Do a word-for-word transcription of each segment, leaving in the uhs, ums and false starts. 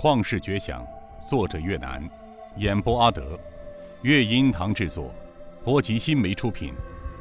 旷世绝响，作者岳南，演播阿德，乐音堂制作，波吉新媒出品。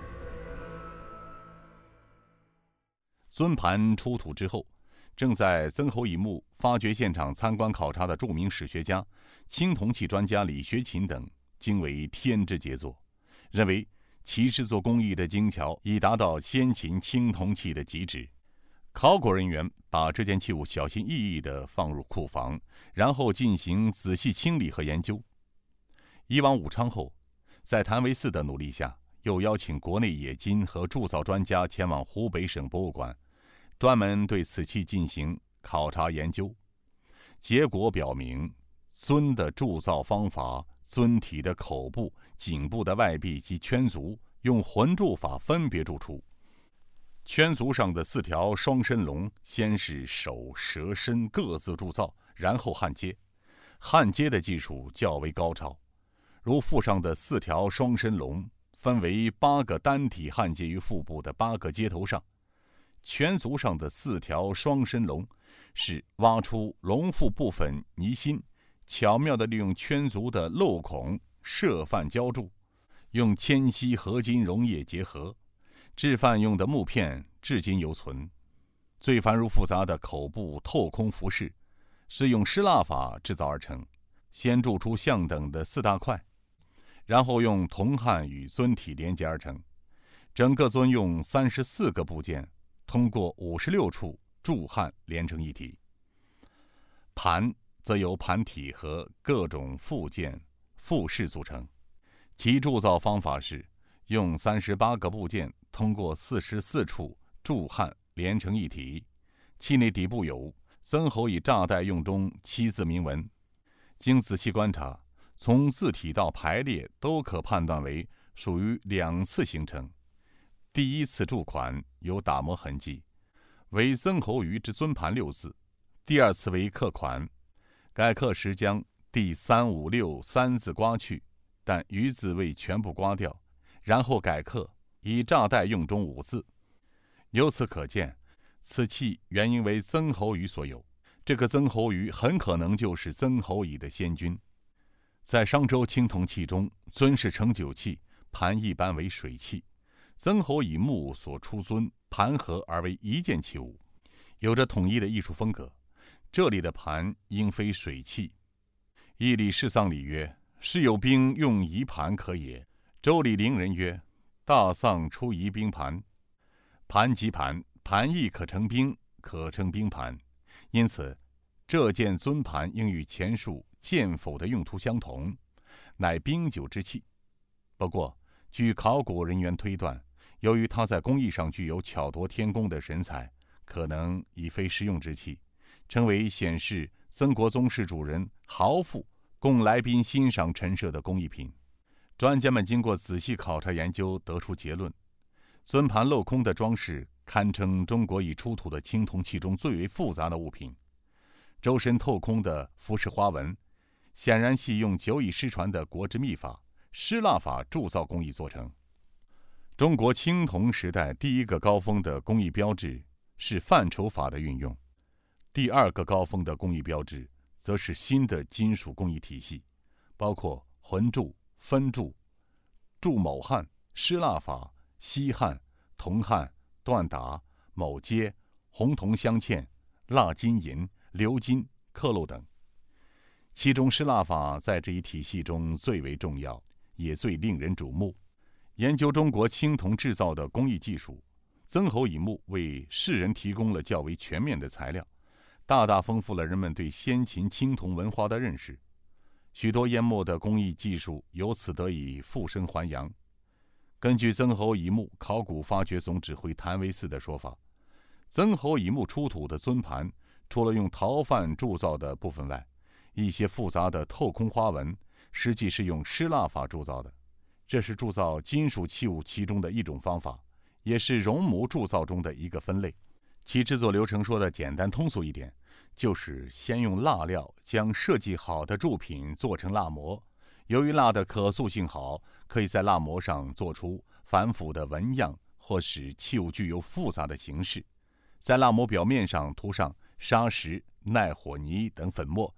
尊盘出土之后，正在曾侯乙墓发掘现场参观考察的著名史学家、青铜器专家李学勤等惊为天之杰作，认为其制作工艺的精巧已达到先秦青铜器的极致。考古人员把这件器物小心翼翼地放入库房，然后进行仔细清理和研究。移往武昌后，在谭维四的努力下，又邀请国内冶金和铸造专家前往湖北省博物馆，专门对此器进行考察研究。结果表明，尊的铸造方法、尊体的口部、颈部的外壁及圈足用浑铸法分别铸出。圈足上的四条双身龙，先是手、舌、身各自铸造，然后焊接。焊接的技术较为高超，如腹上的四条双身龙，分为八个单体焊接于腹部的八个接头上。圈足上的四条双身龙，是挖出龙腹部分泥心，巧妙地利用圈足的漏孔设范浇铸，用铅锡合金溶液结合。制范用的木片至今犹存。最繁缛复杂的口部透空服饰是用失蜡法制造而成，先铸出相等的四大块，然后用铜焊与尊体连接而成。整个尊用三十四个部件通过五十六处铸焊连成一体。盘则由盘体和各种附件复饰组成，其铸造方法是用三十八个部件通过四十四处铸焊连成一体。器内底部有曾侯乙炸带用中七字铭文，经仔细观察，从字体到排列都可判断为属于两次形成。第一次铸款有打磨痕迹，为曾侯乙之尊盘六字；第二次为刻款，改刻时将第三五六三字刮去，但余字未全部刮掉，然后改刻以炸带用中五字。由此可见，此器原应为曾侯乙所有。这个曾侯乙很可能就是曾侯乙的先君。在商周青铜器中，尊是盛酒器，盘一般为水器。曾侯乙墓所出尊，盘合而为一件器物，有着统一的艺术风格。这里的盘应非水器。义理释丧礼曰：是有兵用夷盘可也。周礼陵人曰：大丧出夷兵盘。盘即盘，盘亦可成兵，可称兵盘。因此这件尊盘应与前述剑否的用途相同，乃兵酒之器。不过据考古人员推断，由于它在工艺上具有巧夺天工的神采，可能已非实用之器，成为显示曾国宗室主人豪富供来宾欣赏陈设的工艺品。专家们经过仔细考察研究，得出结论：尊盘镂空的装饰堪称中国已出土的青铜器中最为复杂的物品。周身透空的服饰花纹，显然系用久已失传的国制秘法失蜡法铸造工艺做成。中国青铜时代第一个高峰的工艺标志是范畴法的运用，第二个高峰的工艺标志则是新的金属工艺体系，包括浑铸、分铸、铸铆焊、失蜡法、锡焊、铜焊、锻打、铆接、红铜镶嵌、蜡金银、鎏金、刻镂等。其中失蜡法在这一体系中最为重要，也最令人瞩目。研究中国青铜制造的工艺技术，曾侯乙墓为世人提供了较为全面的材料，大大丰富了人们对先秦青铜文化的认识。许多淹没的工艺技术由此得以复生还阳。根据曾侯乙墓考古发掘总指挥谭维四的说法，曾侯乙墓出土的尊盘，除了用陶范铸造的部分外，一些复杂的透空花纹实际是用失蜡法铸造的。这是铸造金属器物其中的一种方法，也是熔模铸造中的一个分类。其制作流程说的简单通俗一点，就是先用蜡料将设计好的铸品做成蜡模。由于蜡的可塑性好，可以在蜡模上做出繁复的纹样，或使器物具有复杂的形式。在蜡模表面上涂上砂石、耐火泥等粉末，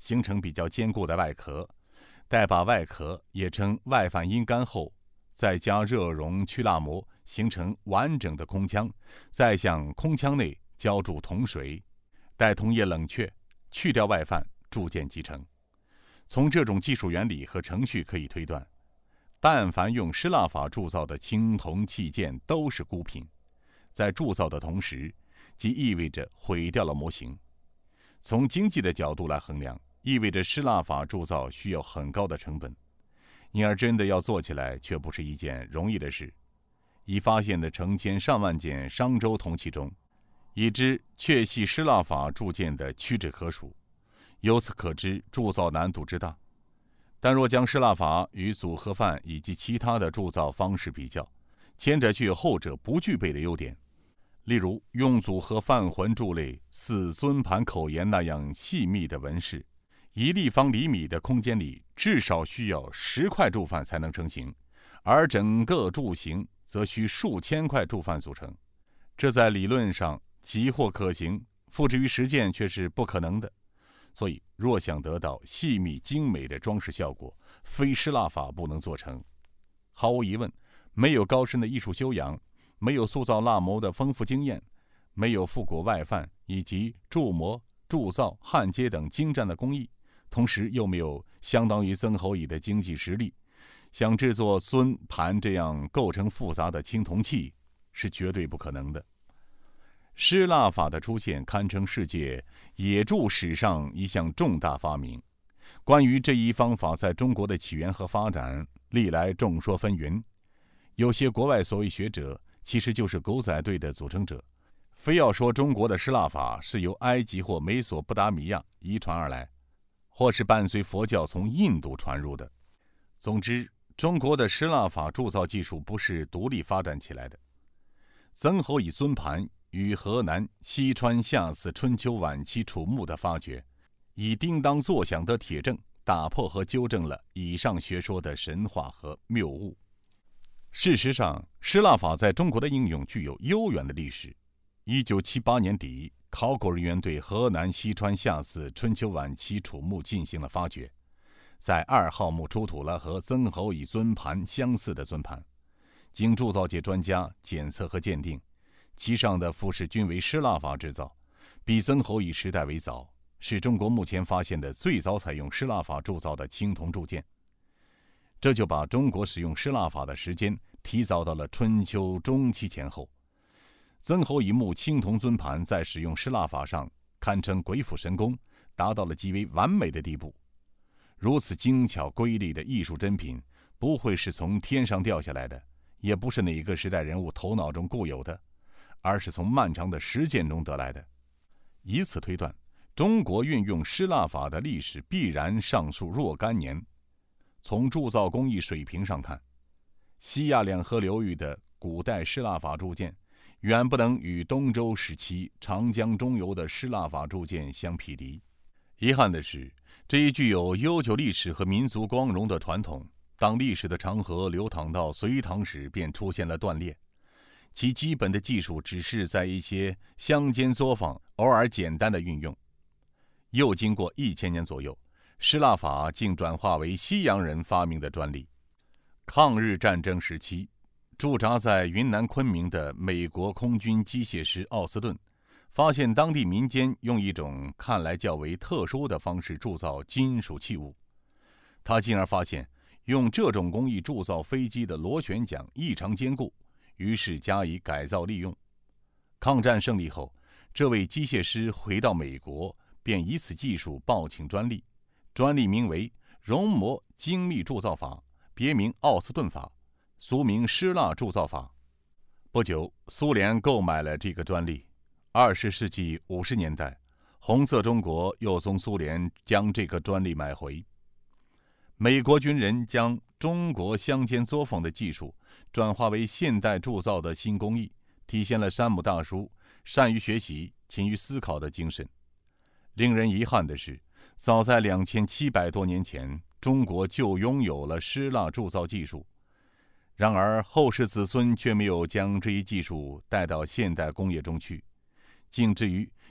形成比较坚固的外壳，待把外壳也称外反阴干后，再加热熔去蜡膜，形成完整的空腔，再向空腔内浇注铜水，待铜液冷却，去掉外范，铸件即成。从这种技术原理和程序可以推断，但凡用失蜡法铸造的青铜器件都是孤品，在铸造的同时，即意味着毁掉了模型。从经济的角度来衡量，意味着失蜡法铸造需要很高的成本，因而真的要做起来却不是一件容易的事。已发现的成千上万件商周铜器中，已知确系失蜡法铸件的屈指可数，由此可知铸造难度之大。但若将失蜡法与组合范以及其他的铸造方式比较，前者具有后者不具备的优点。例如，用组合范浑铸类似尊盘口沿那样细密的纹饰，一立方厘米的空间里至少需要十块铸范才能成型，而整个铸型则需数千块铸范组成。这在理论上极或可行，付之于实践却是不可能的。所以，若想得到细密精美的装饰效果，非失蜡法不能做成。毫无疑问，没有高深的艺术修养，没有塑造蜡模的丰富经验，没有复古外范以及铸模、铸造、焊接等精湛的工艺，同时又没有相当于曾侯乙的经济实力，想制作尊盘这样构成复杂的青铜器是绝对不可能的。失蜡法的出现堪称世界冶铸史上一项重大发明。关于这一方法在中国的起源和发展，历来众说纷纭。有些国外所谓学者其实就是狗仔队的组成者，非要说中国的失蜡法是由埃及或美索不达米亚遗传而来，或是伴随佛教从印度传入的。总之，中国的失蜡法铸造技术不是独立发展起来的。曾侯乙尊盘与河南、西川下祀春秋晚期楚墓的发掘，以叮当作响的铁证打破和纠正了以上学说的神话和谬误。事实上，失蜡法在中国的应用具有悠远的历史。一九七八年底，考古人员对河南西川下祀春秋晚期楚墓进行了发掘，在二号墓出土了和曾侯乙尊盘相似的尊盘，经铸造界专家检测和鉴定，其上的复式均为失蜡法制造，比曾侯乙时代为早，是中国目前发现的最早采用失蜡法铸造的青铜铸件。这就把中国使用失蜡法的时间提早到了春秋中期前后。曾侯乙墓青铜尊盘在使用失蜡法上堪称鬼斧神工，达到了极为完美的地步。如此精巧瑰丽的艺术珍品，不会是从天上掉下来的，也不是哪个时代人物头脑中固有的，而是从漫长的实践中得来的。以此推断，中国运用失蜡法的历史必然上溯若干年。从铸造工艺水平上看，西亚两河流域的古代失蜡法铸件远不能与东周时期长江中游的失蜡法铸件相匹敌。遗憾的是，这一具有悠久历史和民族光荣的传统，当历史的长河流淌到隋唐时便出现了断裂。其基本的技术只是在一些乡间作坊偶尔简单的运用。又经过一千年左右，失蜡法竟转化为西洋人发明的专利。抗日战争时期，驻扎在云南昆明的美国空军机械师奥斯顿，发现当地民间用一种看来较为特殊的方式铸造金属器物。他进而发现，用这种工艺铸造飞机的螺旋桨异常坚固，于是加以改造利用。抗战胜利后，这位机械师回到美国，便以此技术报请专利，专利名为熔模精密铸造法，别名奥斯顿法，俗名失蜡铸造法。不久，苏联购买了这个专利。二十世纪五十年代，红色中国又从苏联将这个专利买回。美国军人将中国乡间作坊的技术转化为现代铸造的新工艺，体现了山姆大叔善于学习、勤于思考的精神。令人遗憾的是，早在两千七百多年前，中国就拥有了失蜡铸造技术。然而，后世子孙却没有将这一技术带到现代工业中去，竟至于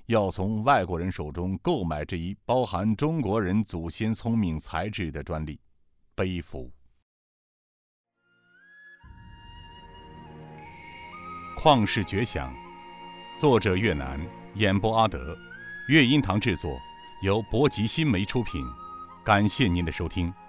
要从外国人手中购买这一包含中国人祖先聪明才智的专利，背负。旷世绝响，作者岳南，演播阿德，乐音堂制作，由博吉新媒出品。感谢您的收听。